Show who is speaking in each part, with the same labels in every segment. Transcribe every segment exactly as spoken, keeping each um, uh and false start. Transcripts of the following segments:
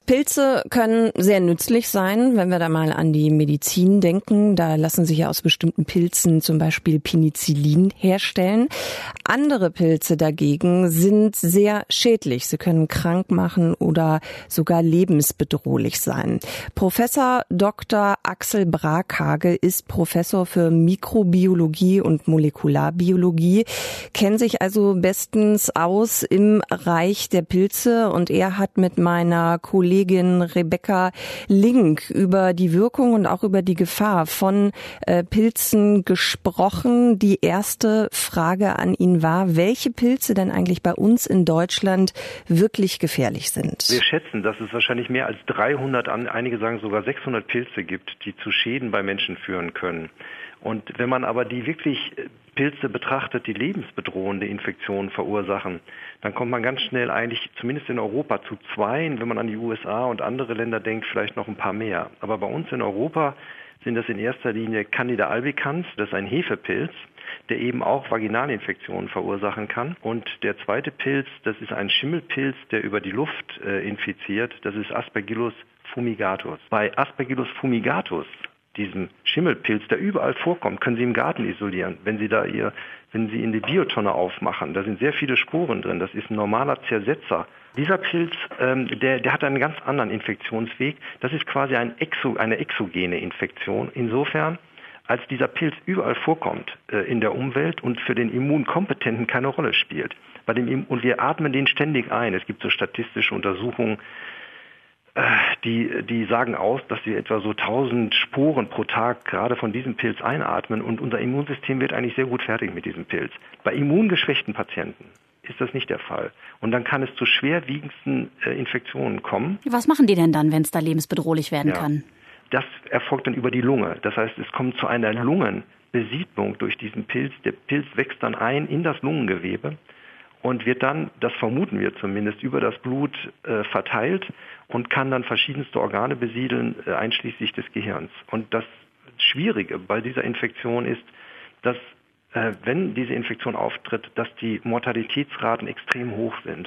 Speaker 1: Pilze können sehr nützlich sein, wenn wir da mal an die Medizin denken. Da lassen sich ja aus bestimmten Pilzen zum Beispiel Penicillin herstellen. Andere Pilze dagegen sind sehr schädlich. Sie können krank machen oder sogar lebensbedrohlich sein. Professor Doktor Axel Brackhage ist Professor für Mikrobiologie und Molekularbiologie, kennt sich also bestens aus im Reich der Pilze, und er hat mit meiner Kollegin Kollegin Rebecca Link über die Wirkung und auch über die Gefahr von äh, Pilzen gesprochen. Die erste Frage an ihn war, welche Pilze denn eigentlich bei uns in Deutschland wirklich gefährlich sind.
Speaker 2: Wir schätzen, dass es wahrscheinlich mehr als dreihundert, einige sagen sogar sechshundert Pilze gibt, die zu Schäden bei Menschen führen können. Und wenn man aber die wirklich Pilze betrachtet, die lebensbedrohende Infektionen verursachen, dann kommt man ganz schnell eigentlich, zumindest in Europa, zu zweien. Wenn man an die U S A und andere Länder denkt, vielleicht noch ein paar mehr. Aber bei uns in Europa sind das in erster Linie Candida albicans, das ist ein Hefepilz, der eben auch Vaginalinfektionen verursachen kann. Und der zweite Pilz, das ist ein Schimmelpilz, der über die Luft äh, infiziert, das ist Aspergillus fumigatus. Bei Aspergillus fumigatus, diesem Schimmelpilz, der überall vorkommt, können Sie im Garten isolieren. Wenn Sie da ihr, wenn Sie in die Biotonne aufmachen, da sind sehr viele Sporen drin. Das ist ein normaler Zersetzer. Dieser Pilz, ähm, der, der hat einen ganz anderen Infektionsweg. Das ist quasi ein Exo, eine exogene Infektion. Insofern, als dieser Pilz überall vorkommt äh, in der Umwelt und für den Immunkompetenten keine Rolle spielt. Bei dem, und wir atmen den ständig ein. Es gibt so statistische Untersuchungen, Die, die sagen aus, dass wir etwa so tausend Sporen pro Tag gerade von diesem Pilz einatmen, und unser Immunsystem wird eigentlich sehr gut fertig mit diesem Pilz. Bei immungeschwächten Patienten ist das nicht der Fall. Und dann kann es zu schwerwiegendsten äh, Infektionen kommen.
Speaker 3: Was machen die denn dann, wenn es da lebensbedrohlich werden
Speaker 2: ja.
Speaker 3: kann?
Speaker 2: Das erfolgt dann über die Lunge. Das heißt, es kommt zu einer Lungenbesiedlung durch diesen Pilz. Der Pilz wächst dann ein in das Lungengewebe und wird dann, das vermuten wir zumindest, über das Blut äh, verteilt und kann dann verschiedenste Organe besiedeln, äh, einschließlich des Gehirns. Und das Schwierige bei dieser Infektion ist, dass, äh, wenn diese Infektion auftritt, dass die Mortalitätsraten extrem hoch sind.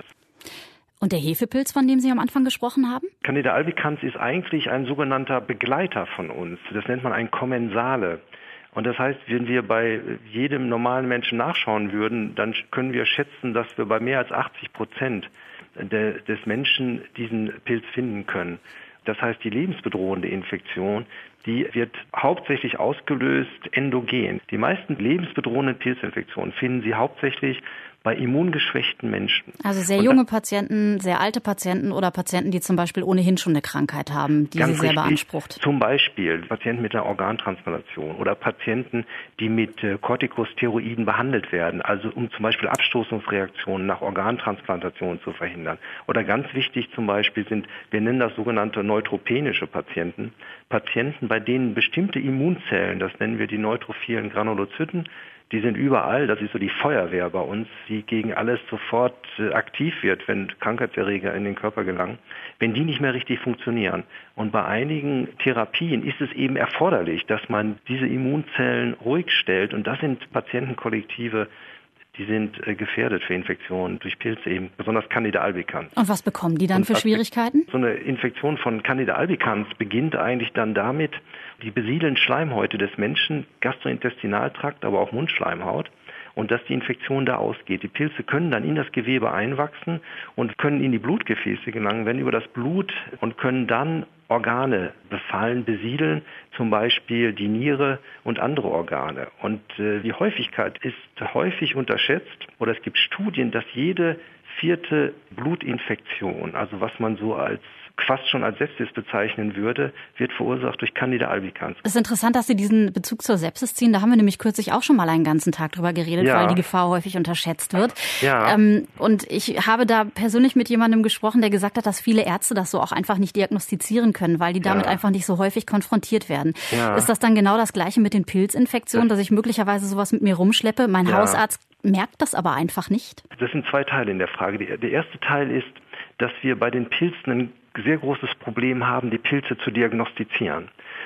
Speaker 3: Und der Hefepilz, von dem Sie am Anfang gesprochen haben?
Speaker 2: Candida albicans ist eigentlich ein sogenannter Begleiter von uns. Das nennt man ein Kommensale. Und das heißt, wenn wir bei jedem normalen Menschen nachschauen würden, dann können wir schätzen, dass wir bei mehr als achtzig Prozent de, des Menschen diesen Pilz finden können. Das heißt, die lebensbedrohende Infektion, die wird hauptsächlich ausgelöst endogen. Die meisten lebensbedrohenden Pilzinfektionen finden Sie hauptsächlich bei immungeschwächten Menschen.
Speaker 3: Also sehr junge Patienten, sehr alte Patienten oder Patienten, die zum Beispiel ohnehin schon eine Krankheit haben, die sie sehr beansprucht.
Speaker 2: Zum Beispiel Patienten mit einer Organtransplantation oder Patienten, die mit äh, Corticosteroiden behandelt werden, also um zum Beispiel Abstoßungsreaktionen nach Organtransplantationen zu verhindern. Oder ganz wichtig zum Beispiel sind, wir nennen das sogenannte neutropenische Patienten, Patienten, bei denen bestimmte Immunzellen, das nennen wir die neutrophilen Granulozyten, die sind überall, das ist so die Feuerwehr bei uns, die gegen alles sofort äh, aktiv wird, wenn Krankheitserreger in den Körper gelangen, wenn die nicht mehr richtig funktionieren. Und bei einigen Therapien ist es eben erforderlich, dass man diese Immunzellen ruhig stellt. Und das sind Patientenkollektive, die sind äh, gefährdet für Infektionen durch Pilze, eben besonders Candida albicans.
Speaker 3: Und was bekommen die dann
Speaker 2: Und
Speaker 3: für Schwierigkeiten?
Speaker 2: So eine Infektion von Candida albicans beginnt eigentlich dann damit, die besiedeln Schleimhäute des Menschen, Gastrointestinaltrakt, aber auch Mundschleimhaut, und dass die Infektion da ausgeht. Die Pilze können dann in das Gewebe einwachsen und können in die Blutgefäße gelangen, wenn über das Blut, und können dann Organe befallen, besiedeln, zum Beispiel die Niere und andere Organe. Und äh, die Häufigkeit ist häufig unterschätzt, oder es gibt Studien, dass jede vierte Blutinfektion, also was man so als fast schon als Sepsis bezeichnen würde, wird verursacht durch Candida albicans.
Speaker 3: Es ist interessant, dass Sie diesen Bezug zur Sepsis ziehen. Da haben wir nämlich kürzlich auch schon mal einen ganzen Tag drüber geredet, ja. Weil die Gefahr häufig unterschätzt wird.
Speaker 2: Ja.
Speaker 3: Ähm, und ich habe da persönlich mit jemandem gesprochen, der gesagt hat, dass viele Ärzte das so auch einfach nicht diagnostizieren können, weil die damit ja. einfach nicht so häufig konfrontiert werden. Ja. Ist das dann genau das Gleiche mit den Pilzinfektionen, das dass ich möglicherweise sowas mit mir rumschleppe? Mein ja. Hausarzt merkt das aber einfach nicht? Das
Speaker 2: sind zwei Teile in der Frage. Der erste Teil ist, dass wir bei den Pilzen ein sehr großes Problem haben, die Pilze zu diagnostizieren.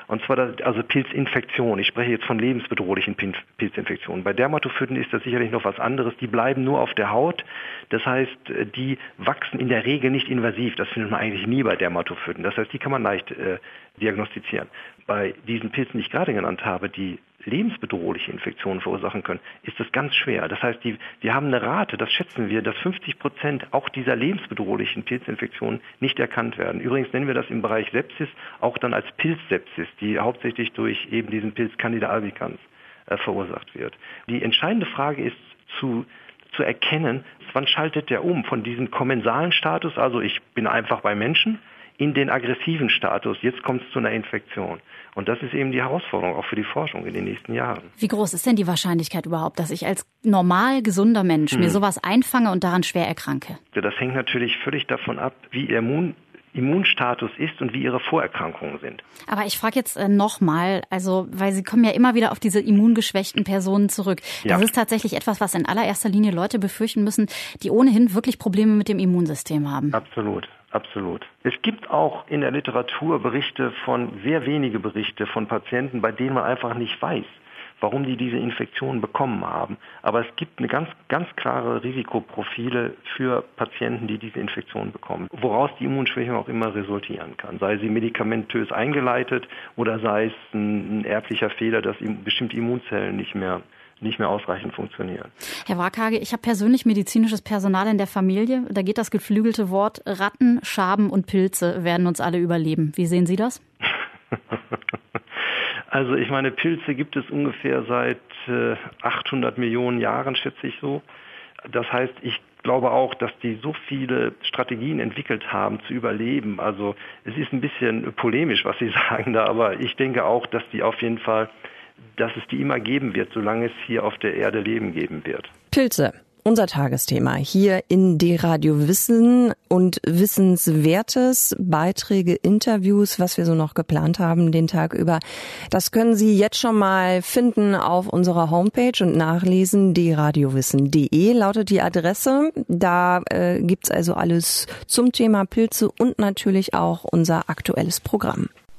Speaker 2: Und zwar das, also Pilzinfektion. Ich spreche jetzt von lebensbedrohlichen Pilzinfektionen. Bei Dermatophyten ist das sicherlich noch was anderes. Die bleiben nur auf der Haut. Das heißt, die wachsen in der Regel nicht invasiv. Das findet man eigentlich nie bei Dermatophyten. Das heißt, die kann man leicht äh, diagnostizieren. Bei diesen Pilzen, die ich gerade genannt habe, die lebensbedrohliche Infektionen verursachen können, ist das ganz schwer. Das heißt, die, wir haben eine Rate, das schätzen wir, dass fünfzig Prozent auch dieser lebensbedrohlichen Pilzinfektionen nicht erkannt werden. Übrigens nennen wir das im Bereich Sepsis auch dann als Pilzsepsis, die hauptsächlich durch eben diesen Pilz Candida albicans äh, verursacht wird. Die entscheidende Frage ist zu, zu erkennen, wann schaltet der um von diesem kommensalen Status, also ich bin einfach bei Menschen, in den aggressiven Status. Jetzt kommt es zu einer Infektion. Und das ist eben die Herausforderung auch für die Forschung in den nächsten Jahren.
Speaker 3: Wie groß ist denn die Wahrscheinlichkeit überhaupt, dass ich als normal gesunder Mensch hm. mir sowas einfange und daran schwer erkranke?
Speaker 2: Das hängt natürlich völlig davon ab, wie Ihr Immun Immunstatus ist und wie Ihre Vorerkrankungen sind.
Speaker 3: Aber ich frage jetzt äh, nochmal, also weil Sie kommen ja immer wieder auf diese immungeschwächten Personen zurück. Das ja. ist tatsächlich etwas, was in allererster Linie Leute befürchten müssen, die ohnehin wirklich Probleme mit dem Immunsystem haben.
Speaker 2: Absolut. Absolut. Es gibt auch in der Literatur Berichte von, sehr wenige Berichte von Patienten, bei denen man einfach nicht weiß, warum die diese Infektion bekommen haben. Aber es gibt eine ganz, ganz klare Risikoprofile für Patienten, die diese Infektion bekommen, woraus die Immunschwächung auch immer resultieren kann. Sei sie medikamentös eingeleitet oder sei es ein, ein erblicher Fehler, dass bestimmte Immunzellen nicht mehr nicht mehr ausreichend funktionieren.
Speaker 3: Herr Wrackhage, ich habe persönlich medizinisches Personal in der Familie. Da geht das geflügelte Wort, Ratten, Schaben und Pilze werden uns alle überleben. Wie sehen Sie das?
Speaker 2: Also ich meine, Pilze gibt es ungefähr seit äh, achthundert Millionen Jahren, schätze ich so. Das heißt, ich glaube auch, dass die so viele Strategien entwickelt haben, zu überleben. Also es ist ein bisschen polemisch, was Sie sagen da, aber ich denke auch, dass die auf jeden Fall dass es die immer geben wird, solange es hier auf der Erde Leben geben wird.
Speaker 1: Pilze, unser Tagesthema hier in D-Radio Wissen und Wissenswertes, Beiträge, Interviews, was wir so noch geplant haben den Tag über. Das können Sie jetzt schon mal finden auf unserer Homepage und nachlesen. d radio wissen punkt de lautet die Adresse. Da äh, gibt's also alles zum Thema Pilze und natürlich auch unser aktuelles Programm.